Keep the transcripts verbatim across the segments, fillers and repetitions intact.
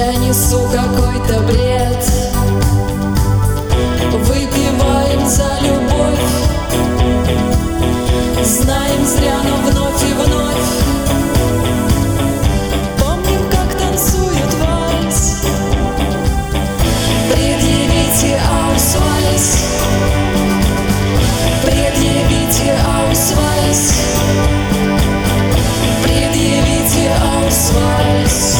Я несу какой-то бред. Выпиваем за любовь, знаем зря, но вновь и вновь помним, как танцуют вальс. Предъявите аусвайс, предъявите аусвайс, предъявите аусвайс.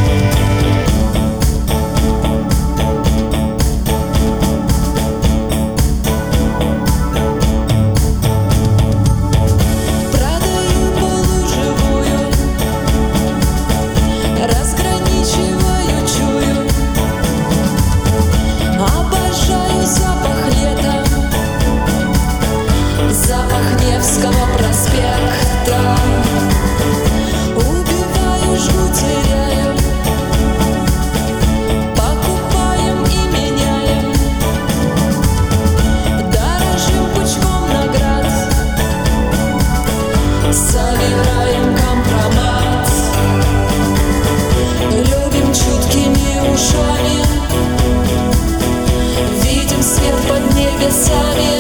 Невского проспекта убиваю, жгу, теряю, покупаем и меняем, дорожим пучком наград, собираем компромат, любим чуткими ушами, видим свет под небесами.